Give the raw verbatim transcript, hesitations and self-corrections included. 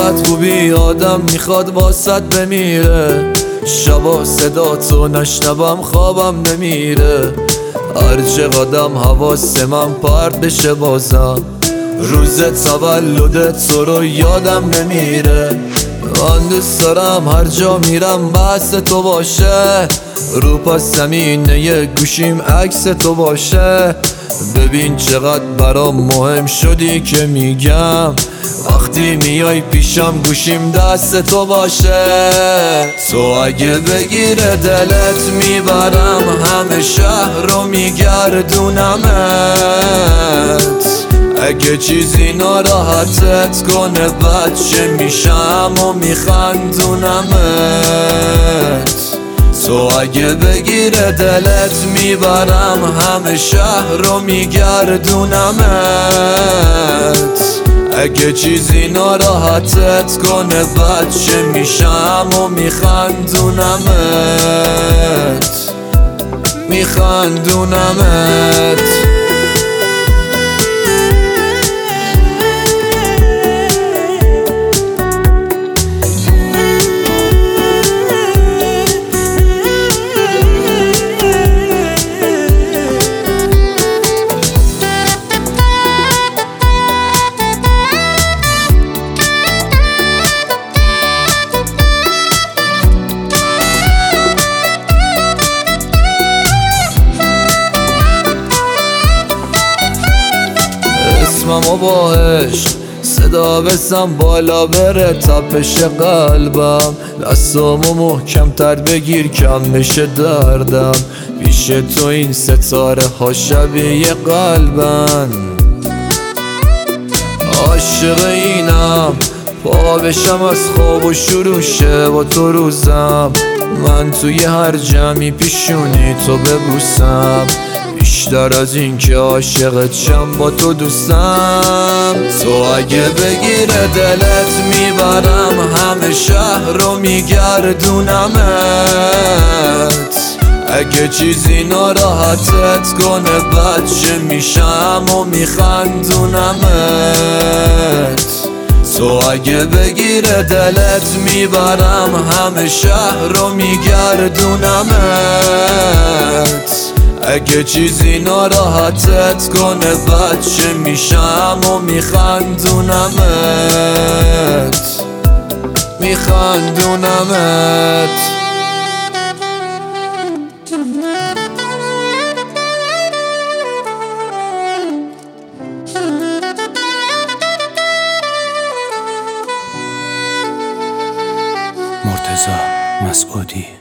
انقدر خوبی آدم میخواد واسط بمیره، شبا صدا تو نشنوم خوابم نمیره. هر چقدرم حواس من پرت بشه بازم، روز تولدت تو رو یادم نمیره. من دوست دارم هر جا میرم بحث تو باشه، رو پس زمینه گوشیم عکس تو باشه. ببین چقدر برام مهم شدی که میگم، وقتی میای پیشم گوشیم دست تو باشه. تو اگه بگیره دلت میبرم همه شهر رو میگردونمت. اگه چیزی ناراحتت کنه بچه میشم و میخندونمت. تو اگه بگیره دلت میبرم همه شهر رو میگردونمت. اگه چیزی ناراحتت کنه بچه میشم و میخندونمت، میخندونمت. اسممو با عشق صدا بسم بالا بره تپش قلبم. دستامو محکم تر بگیر کم بشه دردم، پیش تو این ستاره ها شبیه قلبن. عاشق اینم پا بشم از خواب و شروع شه با تو روزم. من توی هر جمعی پیشونی تو ببوسم، بیشتر از این که عاشقت شم با تو دوستم. تو اگه بگیره دلت میبرم همه شهر رو میگردونمت. اگه چیزی ناراحتت کنه بچه میشم و میخندونمت. تو اگه بگیره دلت میبرم همه شهر رو میگردونمت. اگه چیزی ناراحتت کنه بچه میشم و میخندونمت، میخندونمت. مرتضی مسعودی.